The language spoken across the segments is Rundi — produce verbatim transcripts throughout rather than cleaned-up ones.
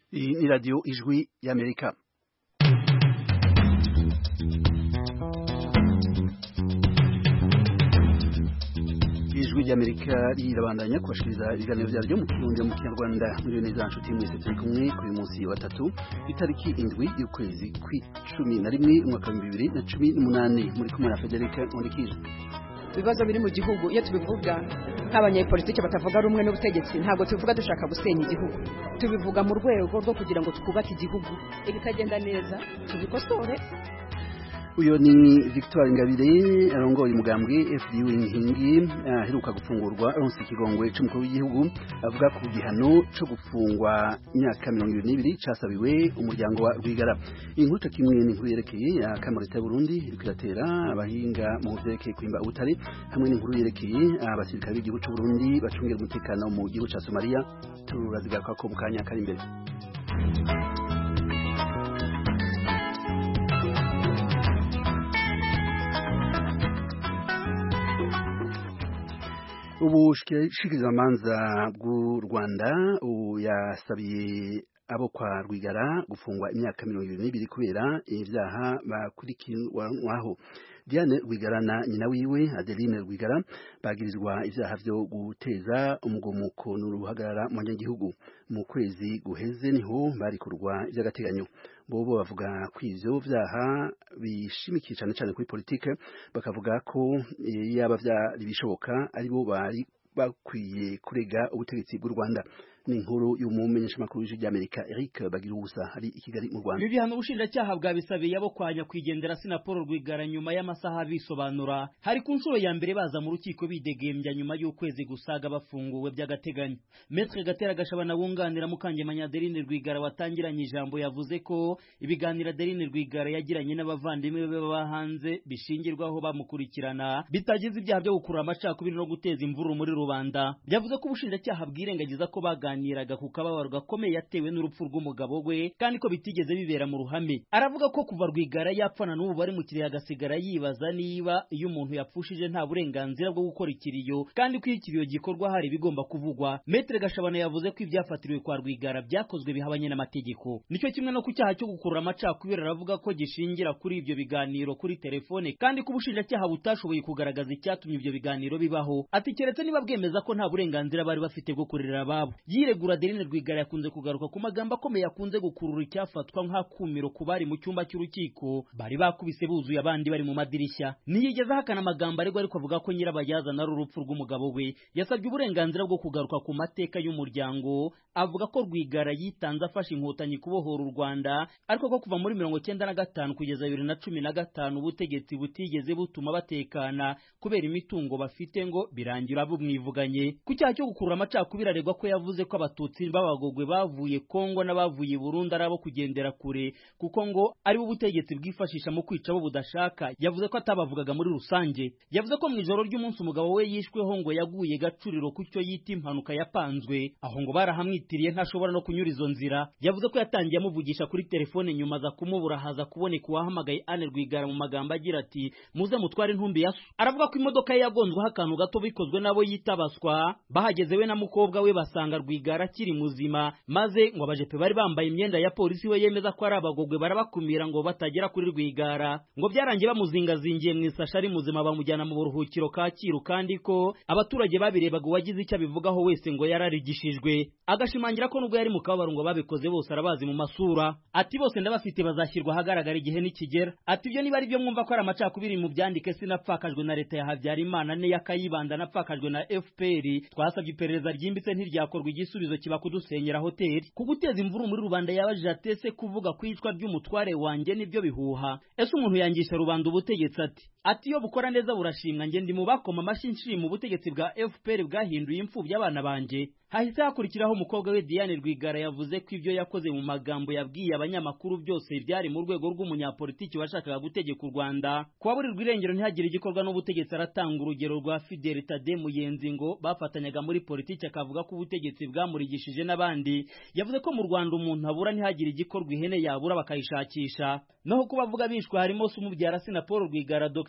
Iyi ni radiyo ijwi y'Amerika. Ijwi ry'Amerika rirabandanya kubashikiriza ibiganiro byaryo mu Kirundi mu Kinyarwanda. Muri neza nshuti mwese turi kumwe kuri munsi wa gatatu itariki indwi y'ukwezi kw'icumi na rimwe umwaka wa bibiri na cumi n'umunani. Muri kumwe na Federica Nkundikije. Ibibazo biri mu gihugu iyo tubivuga nk'abanyepolitike batavuga rumwe n'ubutegetsi ntabwo tubivuga dushaka gusenya igihugu, tubivuga mu rwego rwo kugira ngo twubake igihugu, ibitagenda neza tubikosore. Uyo ni Victoire Ingabire arongoye umugambwe F D U Inkingi aheruka gufungurwa aronse ikigongwe c'umukuru w'igihugu, avuga ku gihano co gufungwa imyaka mirongo ibiri n'ibiri casabiwe umuryango wa Rwigara. Inkuru kimwe n'inkuru yerekeye ya Kamara ya Burundi iriko iratera abahinga mu vyerekeye kwimba ubutare, hamwe n'inkuru yerekeye abasirikare b'igihugu c'u Burundi bacungira umutekano mu gihugu ca Somalia. Turazigaka ko mu kanya kari imbere. Ubushikirizamanza bw'u Rwanda yasabiye abo kwa Rwigara gufungwa imyaka mirongo ibiri n'ibiri kubera ivyaha bakurikiranwaho. Diane Rwigara na nyina wiwe Adeline Rwigara bagirizwa ivyaha vyo guteza umugomuko n'uruhagarara mu banyagihugu. Mu kwezi guheze niho barikurwa ivy'agateganyo. Bobo bavuga ko ivyo vyaha bishimikiye cane cane kuri politike, bakavuga ko yaba vyari bishoboka aribo bari bakwiye kurega ubutegetsi bw'u Rwanda. Ni inkuru y'umumenyesha makuru w'ijwi ry'Amerika Eric Bagirubusa ari i Kigali mu Rwanda. Ibi bihano ubushinjacyaha bwabisabiye abo kwanya kwigendera Sinapolo Rwigara nyuma y'amasaha bisobanura. Hari ku nshuro ya mbere baza mu rukiko bidegembya nyuma y'ukwezi gusaga bafunguwe by'agateganyo. Maître Gatera Gashabana wunganira Mukangemanyi Adeline Rwigara watangiranye ijambo yavuze ko ibiganiro Adeline Rwigara yagiranye n'abavandimwe be baba hanze bishingirwaho bamukurikirana bitagize ibyaha byo gukurura amacakubiri no guteza imvururu muri rubanda. Yavuze ko ubushinjacyaha bwirengagiza ko baga niraga ku kababaro gakomeye yatewe n'urupfu rw'umugabo we kandi ko bitigeze bibera mu ruhame. Aravuga ko kuva Rwigara yapfana n'ubu bari mu kiriyo agasigara yibaza niba iyo umuntu yapfushije nta burenganzira bwo gukora ikiriyo kandi ko ikiriyo gikorwa hari bigomba kuvugwa. Maître Gashabana yavuze ko ibyafatiriwe kwa Rwigara byakozwe bihabanye n'amategeko. Nicyo kimwe no ku cyaha cyo gukurura amacakubiri aravuga ko gishingira kuri ibyo biganiro kuri telefone kandi ko ubushinjacyaha butashoboye kugaragaza icyatumye ibyo biganiro bibaho. Ati keretse niba bwemeza ko nta burenganzira bari bafite bwo kurera ababo. Yiregura Adeline Rwigara yakunze kugaruka ku magambo akomeye yakunze gukurura icyafatwa nk'akumiro ku bari mu cyumba cy'urukiko bari bakubise buzuye abandi bari mu madirishya. Ntiyigeze ahakana amagambo aregwa ariko avuga ko nyirabayazana ari urupfu rw'umugabo we. Yasabye uburenganzira bwo kugaruka ku mateka y'umuryango, avuga ko Rwigara yitanze afashe inkotanyi kubohora u Rwanda ariko ko kuva muri mirongo cyenda na gatanu kugeza bibiri na cumi na gatanu ubutegetsi butigeze butuma batekana kubera imitungo bafite ngo birangira bumwivuganye. Ku cyaha cyo gukurura amacakubiri aregwa ko yavuze ko abatutsi b'abagogwe bavuye Kongo n'abavuye Burundi arabo kugendera kure kuko ngo ari ubutegetsi bwifashisha mu kwica abo budashaka. Yavuze ko atabavugaga muri rusange. Yavuze ko mu ijoro ry'umunsi umugabo we yishweho ngo yaguye gacuriro ku cyo yita impanuka yapanzwe, aho ngo barahamwitiriye ntashobora no kunyura izo nzira. Yavuze ko yatangiye amuvugisha kuri telefone nyuma za kumubura haza kuboneka uwahamagaye Anne Rwigara mu magambo agira ati muze mutware intumbi yaso. Aravuga ko imodoka ye yagonzweho akantu gato bikozwe nabo yitabaswa. Bahageze we na mukobwa we basanga Rwigara kiri muzima, maze ngo abajepe bari bambaye imyenda ya polisi we yemeza ko ari abagogwe barabakumira ngo batagera kuri Rwigara. Ngo byarangiye bamuzingazingiye mu isasha ari muzima bamujyana mu buruhukiro Kacyiru kandi ko abaturage babirebaga uwagize icyo abivugaho wese ngo yararigishijwe. Agashimangira ko nubwo yari mu kababaro ngo babikoze bose arabazi mu masura. Ati bose ndabafite bazashyirwa ahagaragara igihe nikigera. Ati ibyo niba ari byo mwumva ko ari amacakubiri mu byandike sinapfakajwe na leta ya Habyarimana ne yakayibanda napfakajwe na F P R. Twasabye iperereza ryimbitse ntiryakorwa igisubizo kiba kudusenyera hoteli. Kuguteza imvuru muri rubanda yabajije atese kuvuga kwicwa by'umutware wanjye nibyo bihuha. Ese umuntu yangisha rubanda ubutegetsi ati ati iyo bukora neza burashimwa nge ndi mu bakoma amashinshiri mu butegetsi bwa F P R bwahinduye imfubyi abana banje. Hahise hakurikiraho umukobwa we Diane Rwigara yavuze ko ibyo yakoze mu magambo yabwiye abanyamakuru byose byari mu rwego rw'umunyapolitiki washakaga gutegeka u Rwanda. Kubaburirwa irengero ntihagire igikorwa n'ubutegetsi aratanga urugero rwa Fidel Tade Muyenzi ngo bafatanyaga muri politiki akavuga ko ubutegetsi bwamurigishije n'abandi. Yavuze ko mu Rwanda umuntu abura ntihagire igikorwa ihene yabura bakayishakisha. Naho kubavuga bishwe harimo Sumubyara Sinapolo Rwigara Dr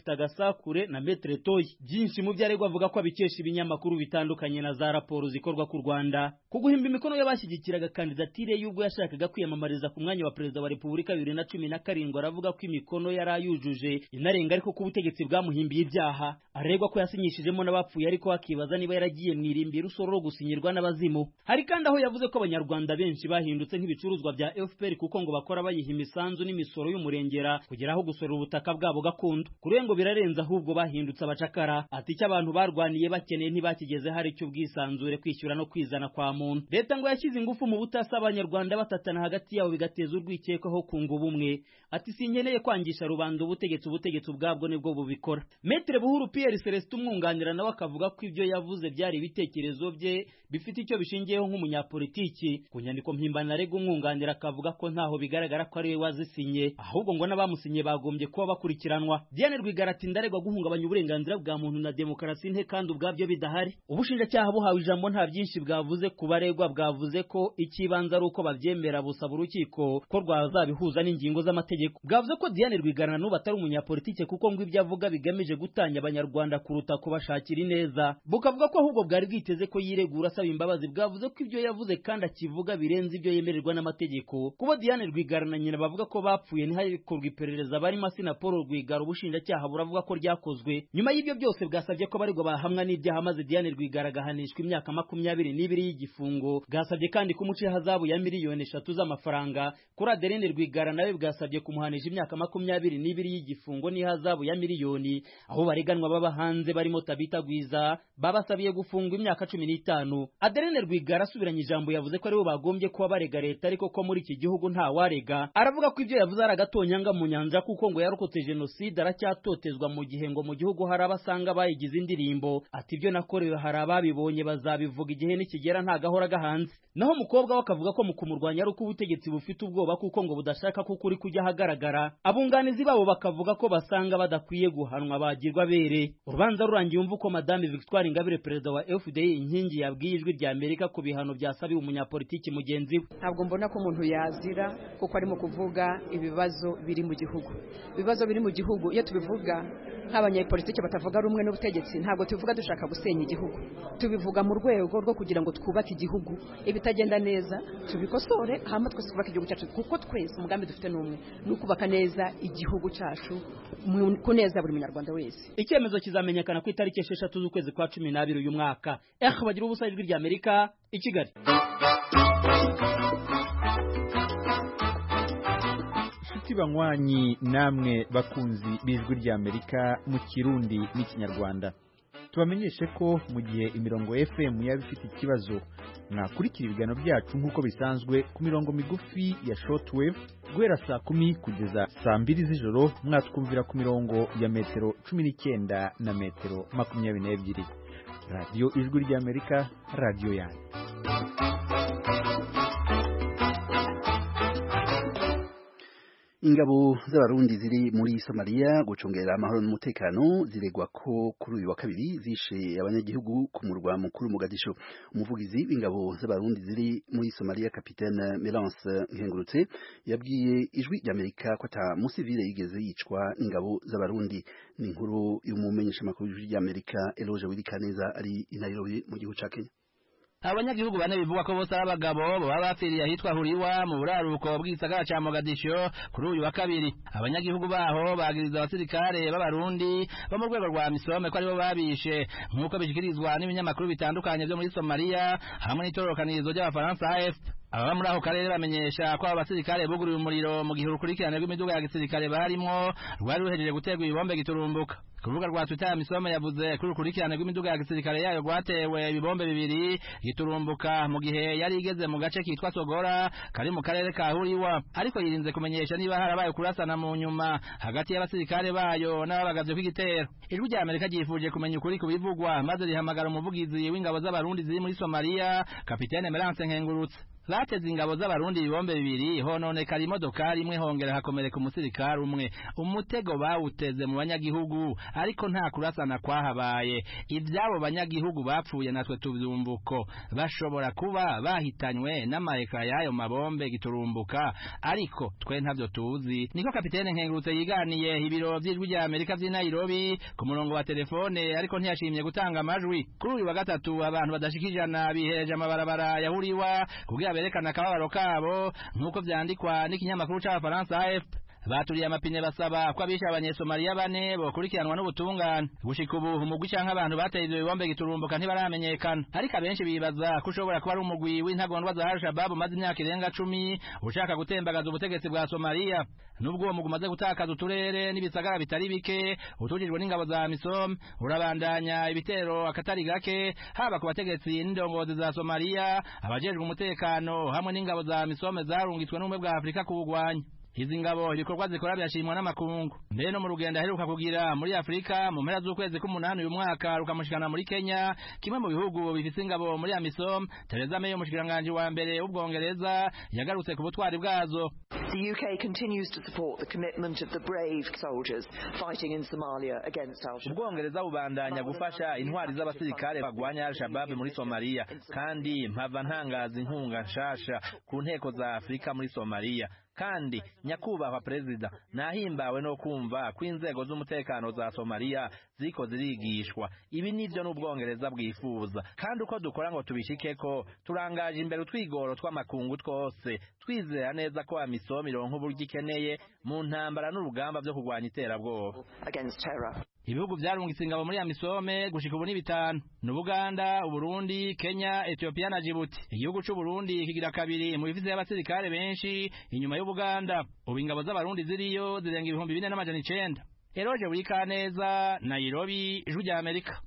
Dr Gasakure na Maître Toyi. Byinshi mu byaregwa avuga ko abikesha ibinyamakuru bitandukanye na za raporo zikorwa ku Rwanda ku guhimba imikono y'abashyigikiraga kandidatire y'ubwo yashakaga kwiyamamariza ku mwanya wa perezida wa Repubulika bibiri na cumi na karindwi. Aravuga ko imikono yari ayujuje inarenga ariko ko ubutegetsi bwamuhimbiye ibyaha. Aregwa ko yasinyishijemo n'abapfuye ariko akibaza niba yaragiye mu irimbi rusoro gusinyirwa n'abazimu. Hari kandi aho yavuze ko abanyarwanda benshi bahindutse nk'ibicuruzwa bya F P R kuko ngo bakora bayiha imisanzu n'imisoro y'umurengera kugera aho gusora ubutaka bwabo gakondo. Kuri ngo birarenze ahubwo bahindutse abacakara. Ati icyo abantu barwaniye bakeneye ntibakigeze hari icyo ubwisanzure kwishyura no kwizana kwa muntu. Leta ngo yashyize ingufu mu butasa abanyarwanda batatana hagati yabo bigateza urwikekwaho kunga ubumwe. Ati sinkeneye kwangisha rubanda ubutegetsi ubutegetsi ubwabwo nibwo bubikora. Maître Buhuru Pierre Celestin umwunganira nawe akavuga ko ibyo yavuze byari ibitekerezo bye bifite icyo bishingiyeho nk'umunyapolitiki. Ku nyandiko mpimbano arega umwunganira akavuga ko ntaho bigaragara ko ari we wazisinye ahubwo ngo n'abamusinye bagombye kuba bakurikiranwa. Diane Rwigara ati ndaregwa guhungabanya uburenganzira bwa muntu na demokarasi nte kandi ubwabyo bidahari. Ubushinjacyaha buhawe ijambo nta byinshi bwavuze ku baregwa, bwavuze ko ikibanza ari uko babyemera busaba urukiko ko rwazabihuza n'ingingo z'amategeko. Bwavuze ko Diane Rwigara n'ubu atari umunyapolitike kuko ngo ibyo avuga bigamije gutanya abanyarwanda kuruta kubashakira ineza. Bukavuga ko ahubwo bwari bwiteze ko yiregura asaba imbabazi. Bwavuze ko ibyo yavuze kandi akivuga birenze ibyo yemererwa n'amategeko. Kuba Diane Rwigara na nyina bavuga ko bapfuye ntihakorwa iperereza barimo Asina Paul Rwigara, ubushinjacyaha buravuga ko ryakozwe. Nyuma y'ibyo byose bwasabye ko baregwa bahamwa n'ibyaha maze Diane Rwigara agahanishwa imyaka makumyabiri n'ibiri y'igifungo. Bwasabye kandi kumuca ihazabu ya miliyoni eshatu z'amafaranga. Kuri Adeline Rwigara nawe bwasabye kumuhanisha imyaka makumyabiri n'ibiri y'igifungo n'ihazabu ya miliyoni. Aho bareganwa baba hanze barimo Tabita Gwiza babasabiye gufungwa imyaka cumi n'itanu. Adeline Rwigara asubiranye ijambo yavuze ko aribo bagombye kuba barega leta ariko ko muri iki gihugu nta warega. Aravuga ko ibyo yavuze ari agatonyanga mu nyanja kuko ngo yarokotse jenoside aracyatotezwa mu gihe ngo mu gihugu hari abasanga bayigize indirimbo. Ati ibyo nakorewe hari ababibonye bazabivuga igihe nikigera nta gahora gahanze. Naho umukobwa we akavuga ko mu kumurwanya ari uko ubutegetsi bufite ubwoba kuko ngo budashaka ko ukuri kujya hagaragara. Abunganizi babo bakavuga ko basanga badakwiye guhanwa bagirwa bere. Urubanza rurangiye umva uko Madame Victoire Ingabire perezida wa F D I inkingi yabwiye ijwi rya Amerika ku bihano byasabiwe umunyapolitiki mugenzi we. Ntabwo mbona ko umuntu yazira kuko arimo kuvuga ibibazo biri mu gihugu. Ibibazo biri mu gihugu iyo tubivuga nk'abanyapolitiki batavuga rumwe n'ubutegetsi ntabwo tubivuga dushaka gusenya igihugu. Tubivuga mu rwego rwo kugira ngo twubake igihugu. Ibitagenda neza tubikosore hama twese twubake igihugu cyacu kuko twese umugambi dufite n'umwe ni ukubaka neza igihugu cyacu kuneza buri munyarwanda wese. Icyemezo kizamenyekana ku itariki esheshatu z'ukwezi kwa cumi n'abiri uyu mwaka. Eh bagira ubusa ijwi rya Amerika i Kigali. Banywanyi namwe bakunzi b'ijwi rya Amerika mu Kirundi n'Ikinyarwanda, tubamenyeshe ko mu gihe imirongo F M yaba ifite ikibazo mwakurikira ibiganiro byacu nk'uko bisanzwe ku mirongo migufi ya shortwave guhera saa kumi kugeza saa mbiri z'ijoro. Mwatwumvira ku mirongo ya metero cumi n'icyenda na metero makumyabiri n'ebyiri. Radio Ijwi rya Amerika, radio yanyu. Ingabo z'abarundi ziri muri Somalia gucungera amahoro n'umutekano ziregwa ko kuri uyu wa kabiri zishe abanyagihugu ku murwa mukuru Mogadisho. Umuvugizi w'ingabo z'abarundi ziri muri Somalia Kapitene Melance Nkengurutse yabwiye ijwi ry'Amerika ko ata musivile yigeze yicwa n'ingabo z'abarundi. Ni inkuru y'umumenyesha makuru y'ijwi ry'Amerika Eloge Wilikaneza ari i Nairobi mu gihugu ca Kenya. Abanyagihugu bane bivuga ko bose abagabo baba bafiriye ahitwa Huriwa mu buraruko bw'isagara ca Mogadisho kuri uyu wa kabiri. Abanyagihugu baho bagiriza abasirikare b'abarundi bo mu rwego rwa Misome ko aribo babishe nk'uko bishikirizwa n'ibinyamakuru bitandukanye byo muri Somalia hamwe n'itorokanirizo ry'abafaransa A F P. Ababa muri ako karere bamenyesha ko abasirikare buguriye umuriro mu gihe urukurikirane rw'imiduga ya gisirikare barimo rwari ruhejeje guterwa ibibombe giturumbuka. Ku rubuga rwa Twitter Misome yavuze ko urukurikirane rw'imiduga ya gisirikare yayo rwatewe ibibombe bibiri giturumbuka mu gihe yari igeze mu gace kitwa Sogora kari mu karere ka Huriwa, ariko yirinze kumenyesha niba harabaye kurasana mu nyuma hagati y'abasirikare bayo n'ababagavye kw'igitero. Ijwi rya Amerika ryifuje kumenya ukuri kubivugwa maze rihamagara umuvugizi w'ingabo z'abarundi ziri muri Somalia Kapitene Melance Nkengurutse. bateze ingabo z'abarundi ibibombe bibiri hononekara imodokari imwe hongera hakomereka umusirikare umwe umutego bawuteze mu banyagihugu ariko nta kurasana kwahabaye ibyabo banyagihugu bapfuye natwe tuvyumbuko bashobora kuba bahitanywe n'amareka y'ayo mabombe giturumbuka ariko twe ntavyo tuzi niko kapitene Nkengurutse yiganiye ibiro vy'ijwi rya Amerika vy'i Nairobi ku murongo wa telefone ariko ntiyashimye gutanga amajwi kuri uyu wa gatatu abantu badashikijana bihereje amabarabara yahuriwa kugira berekana akababaro kabo nk'uko vyandikwa n'ikinyamakuru c'Abafaransa A F P baturiye amapine basaba ko abisha abanyesomaliya bane bokurikiranwa n'ubutungane gushika ubu umugwi canke abantu bateye ivyo bibombe giturumbuka ntibaramenyekana ariko abenshi bibaza ko ushobora kuba ari umugwi w'intagondwa za Al-Shabaab umaze imyaka irenga cumi ushaka gutembagaza ubutegetsi bwa Somalia nubwo uwo mugwi umaze gutakaza uturere n'ibisagara bitari bike utujijwe n'ingabo za AMISOM urabandanya ibitero akatari gake haba ku bategetsi n'indongozi za Somalia abajejwe umutekano hamwe n'ingabo za AMISOM zarungitswe n'ubumwe bwa Afrika kubugwanya izi ngabo ibikorwa zikora byashimwa n'amakungu mbere no mu rugendo aheruka kugira muri Afrika mu mpera z'ukwezi k'umunani uyu mwaka rukamushikana muri Kenya kimwe mu bihugu bifise ingabo muri AMISOM Theresa May umushikiranganje wa mbere w'Ubwongereza yagarutse ku butwari bwazo. The U K continues to support the commitment of the brave soldiers fighting in Somalia against Al-Shabaab. Ubwongereza bubandanya gufasha intwari z'abasirikare bagwanya Al-Shabaab muri Somalia kandi mpava ntangaza inkunga nshasha ku nteko za Afrika muri Somalia. Kandi nyakubahwa perezida nahimbawe no kumva ko inzego z'umutekano za Somalia ziko zirigishwa ibi nivyo n'Ubwongereza bwifuza kandi uko dukora ngo tubishikeko turangaje imbere utwigoro tw'amakungu twose twizera neza ko AMISOM ironka uburyo ikeneye mu ntambara n'urugamba byo kurwanya iterabwoba against terror. Ibihugu vyarungitse ingabo muri AMISOM gushika ubu ni bitanu n'Ubuganda, Uburundi, Kenya, Ethiopia na Djibouti. Igihugu c'u Burundi kigira kabiri mu bifise y'abasirikare benshi inyuma y'Ubuganda. Ubu ingabo z'abarundi ziriyo zirenga ibihumbi bine n'amajana icenda. Eroje Burikaneza, Nairobi, Ijwi rya Amerika.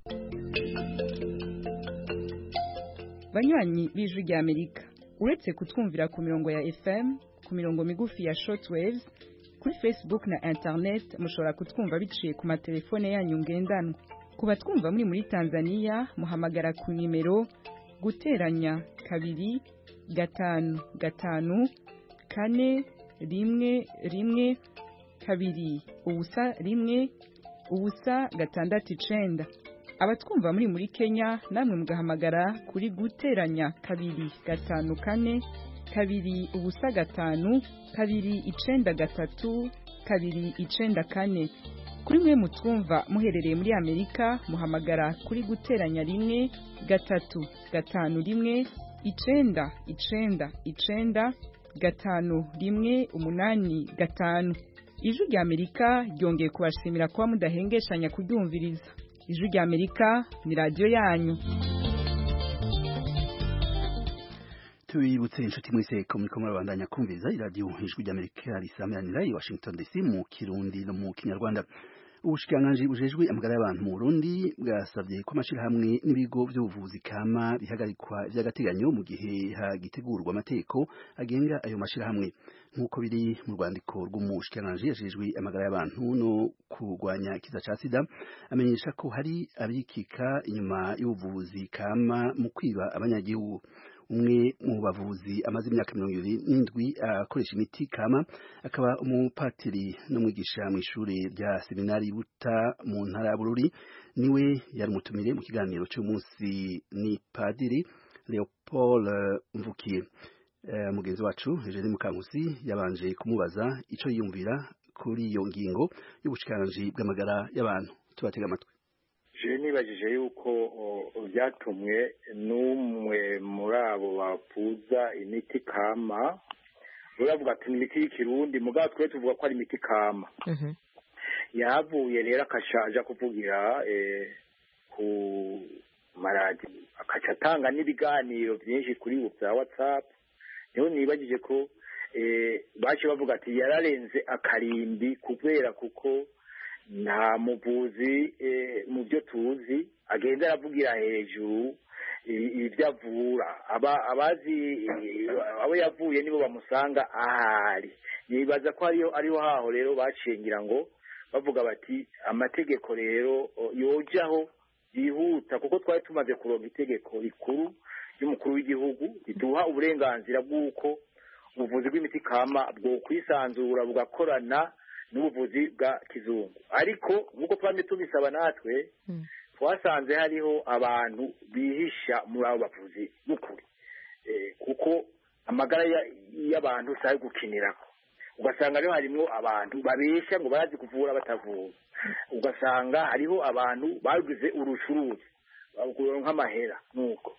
Banywanyi b'Ijwi rya Amerika uretse kutwumvira ku mirongo ya F M ku mirongo migufi ya shortwaves kuri Facebook na internet mushobora kutwumva biciye ku matelefone yanyu ngendanwa kuba twumva muri muri Tanzania muhamagara ku nimero guteranya kabiri gatanu gatanu kane rimwe rimwe kabiri ubusa rimwe ubusa gatandatu icenda abatwumva muri muri Kenya namwe mugahamagara kuri guteranya kabiri gatanu kane kabiri ubusa gatanu kabiri icenda gatatu kabiri icenda kane kuri mwe mutwumva muherereye muri Amerika muhamagara kuri guteranya rimwe gatatu gatanu rimwe icenda icenda icenda gatanu rimwe umunani gatanu. Ijwi rya Amerika ryongeye kubashimira kuba mudahengeshanya kuryumviriza. Ijwi rya Amerika ni radio yanyu. Tubibutse inshuti mwese ko muriko murabandanya kumviriza iradiyo Ijwi rya Amerika risameranira i Washington D C mu Kirundi no mu Kinyarwanda. Ubushikiranganji bujejwe amagara y'abantu mu Burundi bwasavye ko amashirahamwe n'ibigo by'ubuvuzi kama bihagarikwa vy'agateganyo mu gihe hagitegurwa amateko agenga ayo mashirahamwe nk'uko biri mu rwandiko rw'umushikiranganji yajejwe amagara y'abantu no kurwanya ikiza ca sida amenyesha ko hari abikika inyuma y'ubuvuzi kama mu kwiba abanyagihugu. Umwe mu bavuzi amaze imyaka mirongo ibiri n'indwi akoresha imiti kama akaba umupatiri n'umwigisha mu ishuri rya seminari Buta mu ntara ya Bururi niwe yari mutumire mu kiganiro cy'umunsi ni Padiri Leopold Mvukiye. Uh, mugenzi wacu Eugene Mukankusi yabanje kumubaza ico yiyumvira kuri iyo ngingo y'ubushikiranganji bw'amagara y'abantu. Tubatega amatwi. Je nibajije yuko byatumwe n'umwe muri abo bapuza imiti kama uravuga ati imiti y'ikirundi mugabo twe tuvuga ko ari imiti kama mhm yavuye rero akashaje kuvugira eh, ku maradi akaca atanga n'ibiganiro byinshi kuri bya WhatsApp niho nibajije ko eh, baje bavuga ati yararenze akarimbi kubera kuko nta muvuzi mu byo tuzi agenda aravugira hejuru ibyo avura abazi abo yavuye nibo bamusanga ahari nibaza ko ariyo ariho haho rero bacengira ngo bavuga bati amategeko rero yojaho yihuta kuko twari tumaze kuronka itegeko rikuru y'umukuru w'igihugu buduha uburenganzira bw'uko ubuvuzi bw'imiti kama bwo kwisanzura bugakorana n'ubuvuzi bwa kizungu ariko nk'uko twamye tubisaba natwe twasanze hariho abantu bihisha muri abo bavuzi b'ukuri kuko amagara y'abantu sayo gukinirako ugasanga rero harimo abantu babesha ngo barazi kuvura batavura ugasanga hariho abantu bagize urucuruzi nk'amahera nuko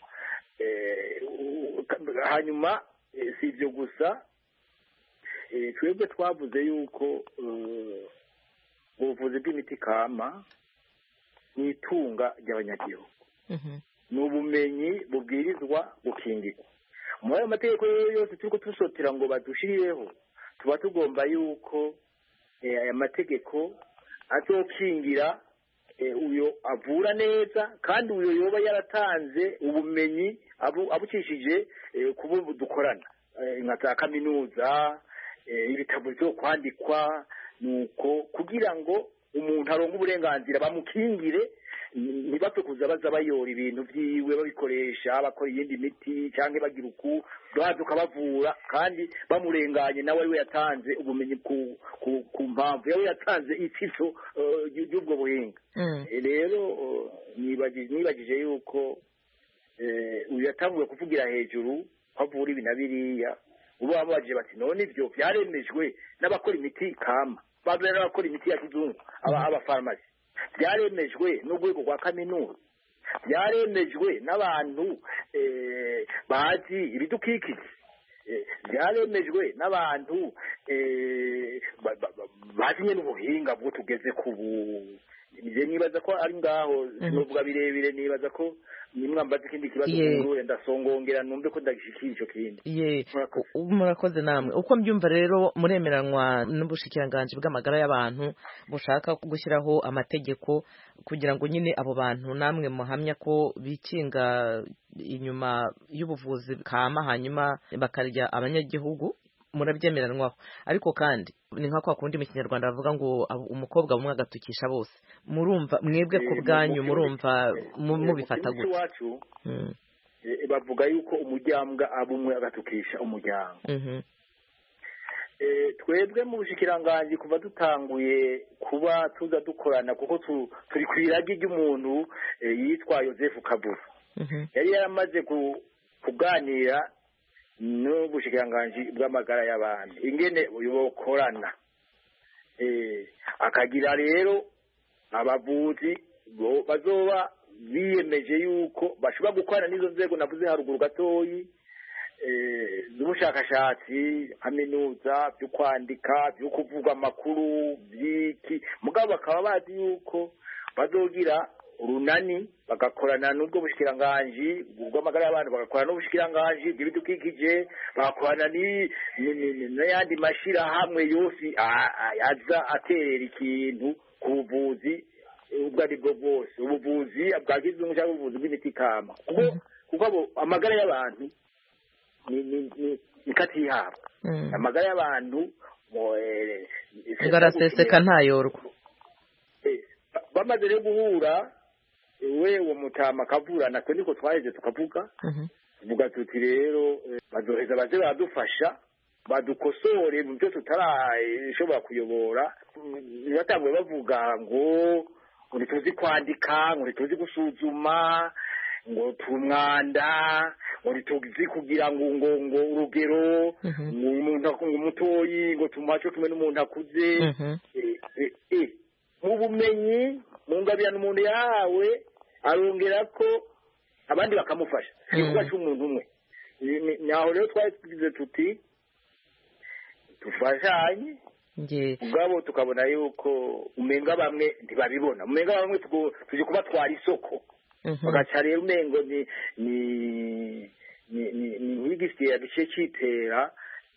hanyuma si ibyo gusa twebwe twavuze yuko ubuvuzi bw'imiti kama ni itunga ry'abanyagihugu ni ubumenyi bubwirizwa gukingirwa muri ayo mategeko yose turi tusotera ngo badushirireho tuba tugomba yuko aya mategeko azokingira uyo avura neza kandi uyo yoba yaratanze ubumenyi abucishije kubo dukorana nka za kaminuza ibitabo byo kwandikwa nuko kugira ngo umuntu aronke uburenganzira bamukingire ntibapfe kuza baza bayora ibintu byiwe babikoresha bakora iyindi miti cyangwa bagira uku baza ukabavura kandi bamurenganye nawe we yatanze ubumenyi ku ku mpamvu yawe yatanze ikiso y'ubwo buhinga rero nibagije yuko uyu yatanguye kuvugira hejuru kwavura ibi na biriya ubu bamubajije bati none ibyo byaremejwe n'abakora imiti kama babera n'abakora imiti ya kizungu abafarumasi byaremejwe n'urwego rwa kaminuza byaremejwe n'abantu bazi ibidukikije byaremejwe n'abantu bazi nyine ubuhinga bwo tugeze ku bu nibaza ko ari ngaho nuvuga birebire nibaza ko nimwambaza ikindi kibazo ngurure ndasongongera numve ko ndagishikira ico kindi ye murakoze namwe uko mbyumva rero muremeranwa n'ubushikiranganje bw'amagara y'abantu bushaka gushyiraho amategeko kugira ngo nyine abo bantu namwe muhamya ko bikinga inyuma y'ubuvuzi kama hanyuma bakarya abanyagihugu murabyemeranwaho ariko kandi ni nka kwa kundi mu kinyarwanda bavuga ngo umukobwa umwe agatukisha bose murumva mwebwe ku bwanyu murumva mubifata gute bavuga yuko umujyambwa abumwe agatukisha umuryango twebwe mu bushikiranganje kuva dutanguye kuba tuza dukorana kuko turi ku iragi ry'umuntu yitwa Joseph Kabura yari yaramaze kuganira n'ubushikiranganje bw'amagara y'abantu ingene uyokorana eh akagira rero abavuzi bazoba biyemeje yuko bashobora gukorana n'izo nzego navuze haruguru gatoyi eh z'ubushakashatsi kaminuza byo kwandika byo kuvuga amakuru byiki mugabo bakaba bazi yuko bazogira urunani bagakorana n'ubwo bushikiranganje bw'amagara y'abantu bagakorana n'ubushikiranganje bw'ibidukikije bagakorana ni n'ayandi mashira hamwe yose aza aterera ikintu ku buvuzi ubwo ari bwo bwose ubuvuzi bwa kizungu cyangwa ubuvuzi bw'imiti kama kuko kuko amagara y'abantu ni ni ni katihabwa amagara y'abantu ngaraseseka ntayorwa bamaze rero guhura we uwo mutama kavura natwe niko twaheze tukavuga tuvuga tuti rero bazoheza baze badufasha badukosore mu byo tutarashobora kuyobora batangwe bavuga ngo ngo tuzi kwandika ngo tuzi gusuzuma ngo tumwanda ngo tuzi kugira ngo ngo ngo urugero ngo umuntu umutoyi ngo tumacho kimwe n'umuntu akuze eh mu bumenyi mu ngabirano umuntu yawe arongera ko abandi bakamufasha kuba cy'umuntu umwe naho rero twagize tuti tufashanye ubwabo tukabona yuko umenga bamwe ntibabibona umenga bamwe tuje kubatwara isoko bagaca rero umengo ni ni ni nk'igisiye yagice cyitera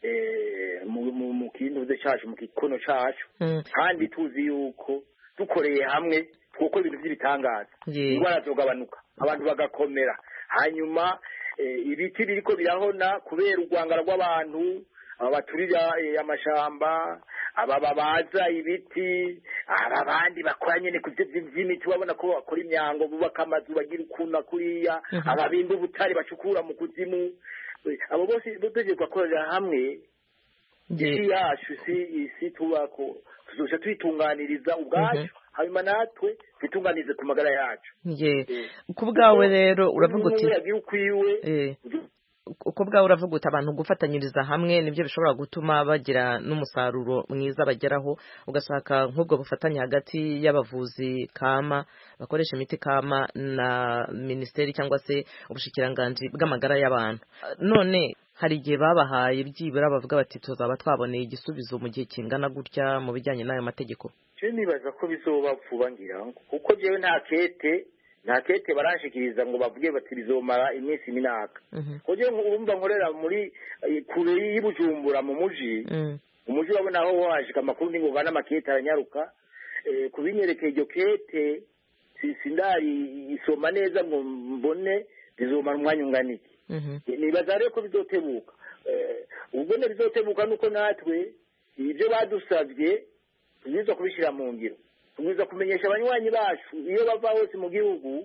mu kintu cyacu mu gikono cyacu kandi tuzi yuko dukoreye hamwe kuko ibintu by'ibitangaza indwara zogabanuka abantu bagakomera hanyuma ibiti biriko birahona kubera urwangara rw'abantu abaturira amashamba abababaza ibiti abandi bakora nyene ku by'imiti babona ko bakora imyango bubaka amazu bagira ukuna kuriya ababimba ubutari bacukura mu kuzimu abo bose dutegeka gukorera hamwe isi yacu si isi tubako tuzoca twitunganiriza ubwacu hanyuma natwe twitunganirize ku magara yacu ku bwawe rero uravuga uti ukwiwe uko bwawe uravuga uti abantu gufatanyiriza hamwe nibyo bishobora gutuma bagira n'umusaruro mwiza bageraho ugasaka nk'ubwo bufatanye hagati y'abavuzi kama bakoresha imiti kama na minisiteri cyangwa se ubushikiranganji bw'amagara y'abantu none hari igihe babahaye byibura bavuga bati tuzaba twaboneye igisubizo mu gihe kingana gutya mu bijyanye n'ayo mategeko je nibaza ko bizoba vuba ngira ngo kuko jewe nta kete nta kete baranshikiriza ngo bavuge bati bizomara iminsi minaka koje urumva nkorera muri kure y'Ibujumbura mu muji umuji wabona aho washika makuru ndi ngo vana makete aranyaruka kubinyerekeye iryo kete sindari isoma neza ngo mbone bizomara umwanya unganiki nibaza rero ko bizotebuka ubwo ne bizotebuka nuko natwe ibyo badusabye tuziza kubishira mu ngiro tuziza kumenyesha abanywanyi bacu iyo bava hose mu gihugu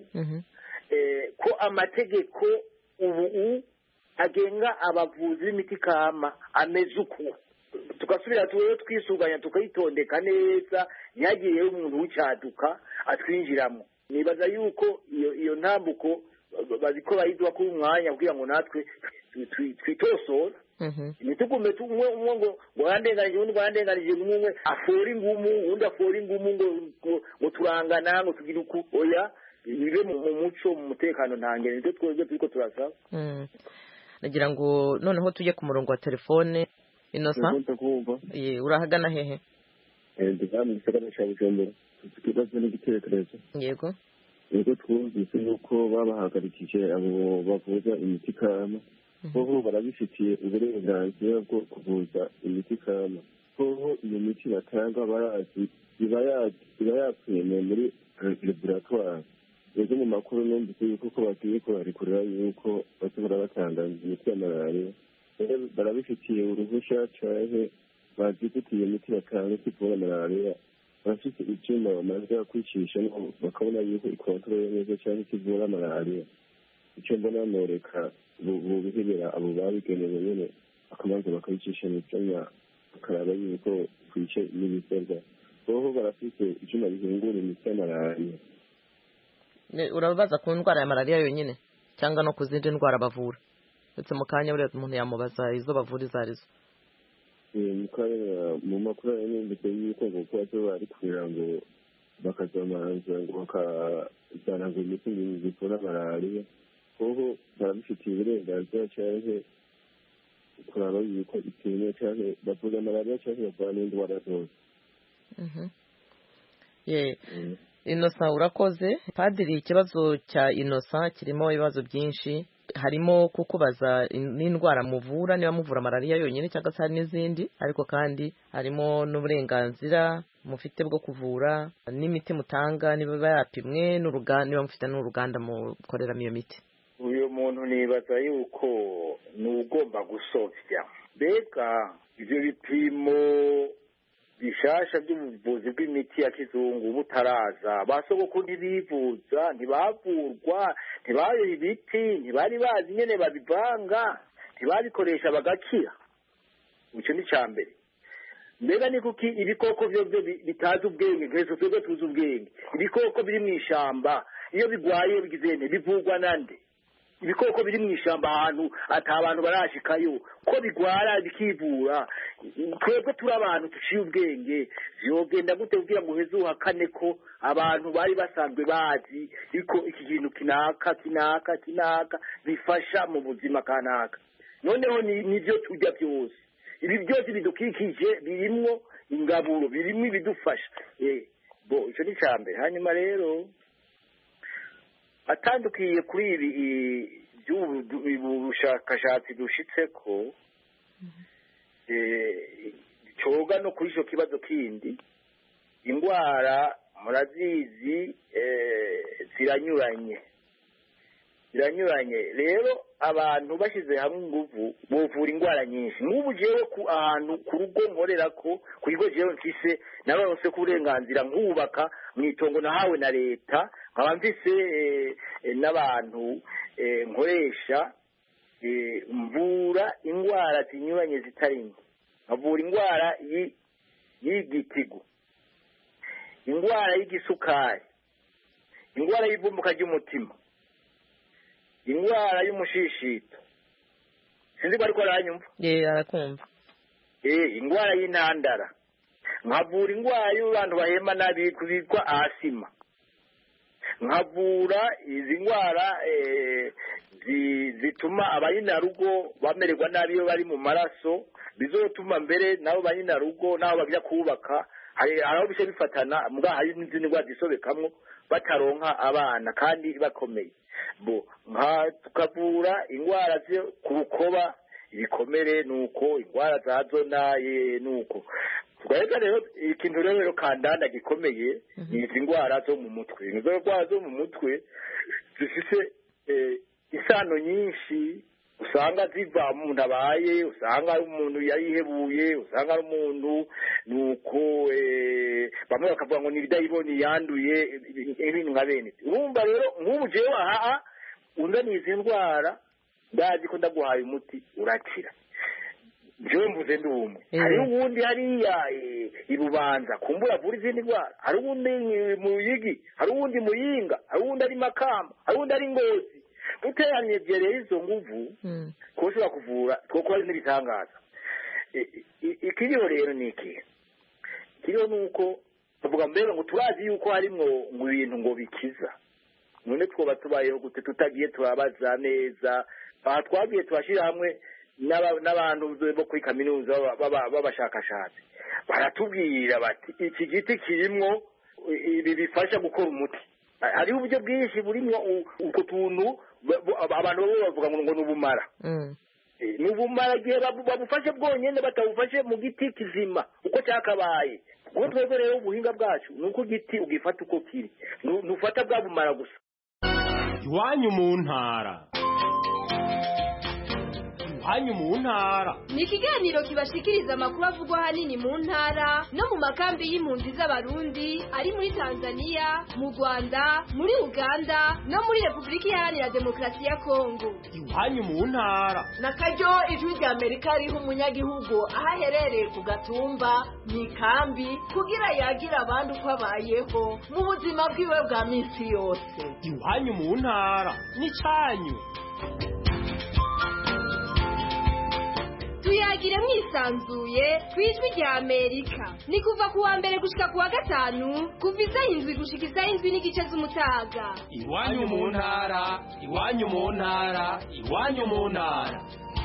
ko amategeko ubu agenga abavuzi b'imiti kama ameze uko tugasubira tuwe twisuganya tukayitondeka neza ntihagire umuntu w'icyaduka atwinjiramo nibaza yuko iyo iyo ntambuko baziko bayizwa ku mwanya kugira ngo natwe twitosora nitugume tumwe umwe ngo wandenganije undi wandenganije umwe afora ingumu undi afora ingumu ngo ngo turangana ngo tugira uku oya bibe mu muco mu mutekano ntangere nitwe twebwe turiko turasaba nagira ngo noneho tujye ku murongo wa telefone Innocent ye urahagana hehe eh ndivamo gisagara cya Bujumbura tukibazo n'igitekerezo yego yego twumvise yuko babahagarikije abo bavuza imiti kama boho barabifitiye uburenganzira bwo kuvuza imiti kama boho iyo miti batanga barazi iba yapfuye muri laboratoire yego mu makuru numvise yuko ko bagiye ko barikorera yuko bashobora batanga imiti ya malaria barabifitiye uruhushya cyane bazifitiye imiti batanga ivura malaria bafite icyuma bamaze kwicisha bakabona yuko ikontorore neza cyangwa ikivura malaria icyo mbona noreka bubihebera abo babigenewe nyine akabanza bakabicisha mu cyanya bakaraba yuko kwice n'ibisabwa boho barafite icyuma bihingura imiti ya malaria urabaza ku ndwara ya malaria yonyine cyangwa no ku zindi ndwara bavura ndetse mu kanya buriya umuntu yamubaza izo bavura izo arizo mu makuru y'imbuto y'uko ngo kuba bari kugira ngo bakazamanza ngo bakazana ngo imiti zivura malaria kuko barabifitiye uburenganzira cyangwa kuraba yuko itinya cyangwa bavuga malaria cyangwa bavura n'indwara zose ye Innocent urakoze padiri ikibazo cya Innocent kirimo ibibazo byinshi harimo kukubaza n'indwara muvura niba muvura malaria yonyine cyangwa se n'izindi ariko kandi harimo n'uburenganzira mufite bwo kuvura n'imiti mutanga niba yapimwe n'uruganda niba mufite n'uruganda mukoreramo iyo miti uyu muntu nibaza yuko ni ugomba gusovya mbega ibyo bipimo bishasha by'ubuvuzi bw'imiti ya kizungu butaraza basogoko ntibivuza ntibavurwa ntibayo ibiti ntibari bazi nyene babivanga ntibabikoresha bagakira icyo ni cya mbere mbega ni kuki ibikoko byo bitazi ubwenge nk'ejo twebwe tuzi ubwenge ibikoko biri mu ishamba iyo bigwaye bigizene bivugwa nande ibikoko biri mu ishamba ahantu ata abantu barashikayo ko bigwara bikivura twebwe turi abantu tuciye ubwenge vyogenda gute kugira ngo uheze uhakane ko abantu bari basanzwe bazi iko iki kintu kinaka kinaka kinaka bifasha mu buzima kanaka noneho nivyo turya byose ibi byose bidukikije birimwo ingaburo birimwo ibidufasha eh bo ico ni cyambere hanyuma rero atandukiye kuri ibi by'ubushakashatsi dushitse ko coga no kuri ico kibazo kindi indwara murazizi ziranyuranye ziranyuranye rero abantu bashize hamwe inguvu bovura indwara nyinshi nk'ubu jewe ku ahantu ku rugo nkorera ko ku kigo jewe mfise naronse ku burenganzira nkubaka mwitongo nahawe na leta nkaba mfise n'abantu nkoresha mvura indwara zinyuranye zitari nke nkavura indwara y'igitigu, indwara y'igisukari, indwara y'ivumbuka ry'umutima, indwara y'umushishito, sinzi ko ariko aranyumva. Eh, arakumva. Eh, indwara y'intandara, nkavura indwara y'abantu bahema nabi kubitwa asima, nkavura izi ndwara zituma abayinarugo bamererwa nabi iyo bari mu maraso, bizotuma mbere nabo bayinarugo nabo bagya kubaka hari aho bishe bifatana mbwa hari n'izindi ndwara zisobekamwo bataronka abana kandi bakomeye. Bo nka tukavura indwara zo kurukoba ibikomere nuko indwara za zona ye nuko twega rero ikintu rero kandanda gikomeye ni izi ndwara zo mu mutwe. Izo ndwara zo mu mutwe zifise isano nyinshi, usanga ziva mu muntu abaye, usanga ari umuntu yarihebuye, usanga ari umuntu nuko bamwe bakavuga ngo ni ibidayiboni yanduye ibintu nka bene. Urumva rero nk'ubu jewe aha unzaniye izi ndwara ndazi ko ndaguhaye umuti urakira, jewe mvuze ndi umwe. Hari uwundi hariya ibubanza kumbura avura izindi ndwara, hari uwundi mu Yigi, hari uwundi mu Yinga, hari uwundi ari Makamba, hari uwundi ari Ngozi. Duteranye byereye izo nguvu ko ushobora kuvura twoko hari n'ibitangaza. Ikiriho rero ni iki? Ikiriho nuko tuvuga mbere ngo turazi yuko harimwo ngo ibintu ngo bikiza, none twoba tubayeho gute tutagiye turabaza neza? Aha twagiye tubashira hamwe n'abantu bo kuri kaminuza b'abashakashatsi, baratubwira bati iki giti kirimwo ibi bifasha gukora umuti. Hari uburyo bwinshi burimo uko tuntu abantu babo bavuga ngo ni ubumara. Ni ubumara gihe babufashe bwonyene batawufashe mu giti kizima uko cyakabaye. Ubwo twebwe rero ubuhinga bwacu nuko giti ugifata uko kiri, nufata bwa bumara gusa. Iwanyu mu ntara. Iwanyu mu ntara ni ikiganiro kibashikiriza amakuru avugwa hanini mu ntara no mu makambi y'impunzi z'abarundi ari muri Tanzania, mu Rwanda, muri Uganda no muri Republika Iharanira Demokarasi ya Kongo. Iwanyu mu ntara nakaryo ijwi rya Amerika riho umunyagihugu aho aherereye ku gatumba mu ikambi kugira yagira abandi uko abayeho mu buzima bwiwe bwa minsi yose. Iwanyu mu ntara ni cyanyu. Tuyagire mwisanzuye kwijwi rya Amerika. Ni kuva kuwa mbere gushika kuwa gatanu kuva isaha indwi gushika isaha indwi n'igice z'umutaga. Iwanyu mu ntara, iwanyu mu ntara, iwanyu mu ntara.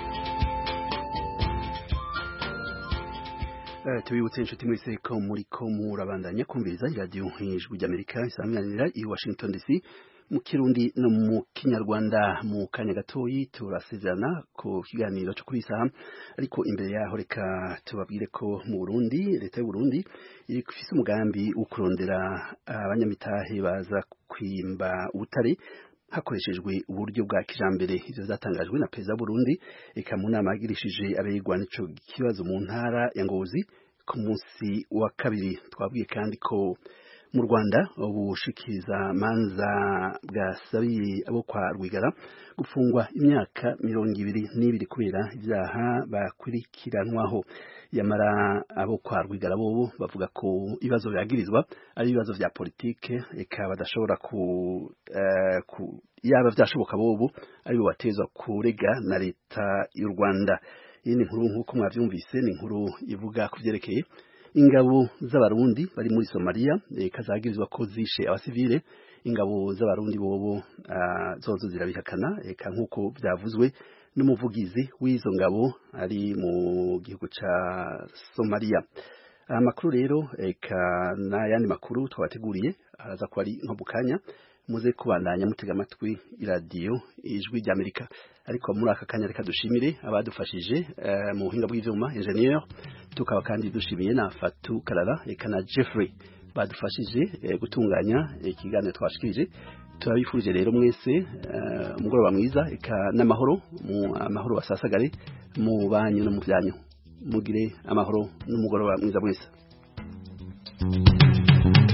Uh, tubibutse inshuti mwese ko muri ko murabandanya kumviriza radio Ijwi ry'Amerika isanganira i Washington D C mu Kirundi no mu Kinyarwanda. Mu kanya gatoyi turasezerana ku kiganiro cyo kuri saha, ariko imbere yaho reka tubabwire ko mu Burundi leta y'u Burundi iri kufise umugambi wo kurondera abanyamitahe baza kwimba ubutare hakoreshejwe uburyo bwa kijambere. Ivyo zatangajwe na Perezida Burundi eka mu nama yagirishije abegwa n'ico kibazo mu ntara ya Ngozi ku munsi wa kabiri. Twabwiye kandi ko mu Rwanda ubushikiriza manza bwasabiye abo kwa Rwigara gufungwa imyaka mirongo ibiri n'ibiri kubera ivyaha bakurikiranwaho. Yamara abo kwa Rwigara bobo bavuga ko ibibazo byagirizwa ari ibibazo vya politike, eka badashobora ku, uh, ku yaba vyashoboka bobo ari bo batezwa kurega na leta y'u Rwanda. Iyi ni nkuru nkuko mwavyumvise, ni nkuru ivuga kuvyerekeye ingabo z'abarundi bari muri Somalia kazagirizwa ko zishe abasivile. Ingabo z'abarundi bobo uh, zozo zirabihakana, eka nkuko byavuzwe n'umuvugizi w'izo ngabo ari mu gihugu ca Somalia. Amakuru rero eka n'ayandi makuru twabateguriye araza ko ari nko bukanya, muze kubandanya mutega amatwi iradiyo Ijwi ry'Amerika. Ariko muri aka kanya reka dushimire abadufashije uh, mu buhinga bw'ivyuma engineer, tukaba kandi dushimiye na Fatu Karara eka na Jeffrey badufashije uh, gutunganya ikiganiro twashikirije. Turabifurije rero mwese umugoroba uh, mwiza eka n'amahoro, mu amahoro basasagare mu banyu no mu byanyu. Mugire amahoro n'umugoroba mwiza mwese.